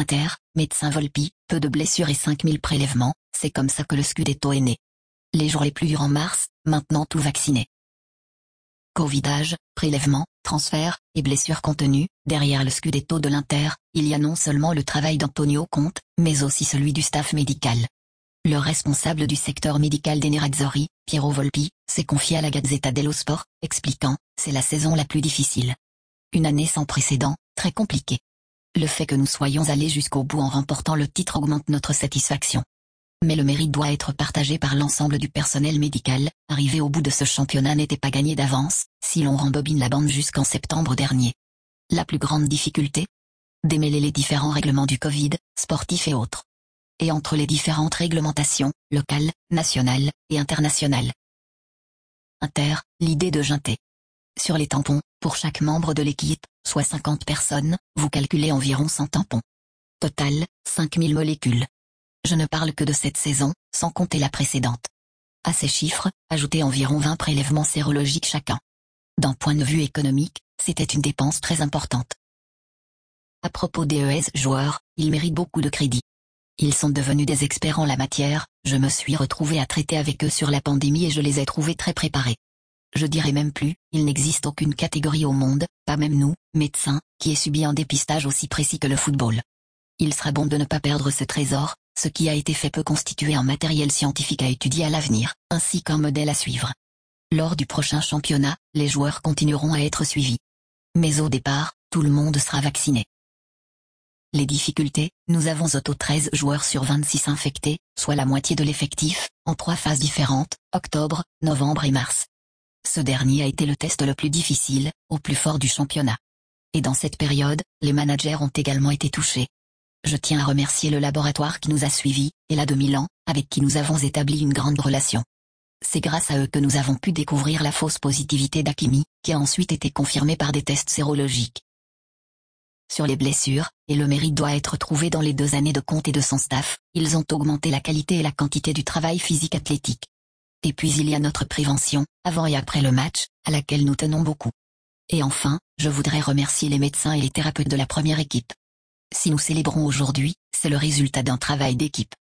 Inter, médecin Volpi, peu de blessures et 5000 prélèvements, c'est comme ça que le Scudetto est né. Les jours les plus durs en mars, maintenant tout vacciné. Covidage, prélèvements, transferts et blessures contenues, derrière le Scudetto de l'Inter, il y a non seulement le travail d'Antonio Conte, mais aussi celui du staff médical. Le responsable du secteur médical des Nerazzurri, Piero Volpi, s'est confié à la Gazzetta dello Sport, expliquant « C'est la saison la plus difficile. Une année sans précédent, très compliquée. Le fait que nous soyons allés jusqu'au bout en remportant le titre augmente notre satisfaction. Mais le mérite doit être partagé par l'ensemble du personnel médical. Arriver au bout de ce championnat n'était pas gagné d'avance, si l'on rembobine la bande jusqu'en septembre dernier. La plus grande difficulté ? Démêler les différents règlements du Covid, sportifs et autres. Et entre les différentes réglementations, locales, nationales et internationales. Inter, l'idée de Ginté. Sur les tampons, pour chaque membre de l'équipe, soit 50 personnes, vous calculez environ 100 tampons. Total, 5000 molécules. Je ne parle que de cette saison, sans compter la précédente. À ces chiffres, ajoutez environ 20 prélèvements sérologiques chacun. D'un point de vue économique, c'était une dépense très importante. À propos des ES joueurs, ils méritent beaucoup de crédit. Ils sont devenus des experts en la matière, je me suis retrouvé à traiter avec eux sur la pandémie et je les ai trouvés très préparés. Je dirais même plus, il n'existe aucune catégorie au monde, pas même nous, médecins, qui ait subi un dépistage aussi précis que le football. Il sera bon de ne pas perdre ce trésor, ce qui a été fait peut constituer un matériel scientifique à étudier à l'avenir, ainsi qu'un modèle à suivre. Lors du prochain championnat, les joueurs continueront à être suivis. Mais au départ, tout le monde sera vacciné. Les difficultés, nous avons auto 13 joueurs sur 26 infectés, soit la moitié de l'effectif, en 3 phases différentes, octobre, novembre et mars. Ce dernier a été le test le plus difficile, au plus fort du championnat. Et dans cette période, les managers ont également été touchés. Je tiens à remercier le laboratoire qui nous a suivis, et la de Milan, avec qui nous avons établi une grande relation. C'est grâce à eux que nous avons pu découvrir la fausse positivité d'Hakimi, qui a ensuite été confirmée par des tests sérologiques. Sur les blessures, et le mérite doit être trouvé dans les 2 années de Conte et de son staff, ils ont augmenté la qualité et la quantité du travail physique athlétique. Et puis il y a notre prévention, avant et après le match, à laquelle nous tenons beaucoup. Et enfin, je voudrais remercier les médecins et les thérapeutes de la première équipe. Si nous célébrons aujourd'hui, c'est le résultat d'un travail d'équipe.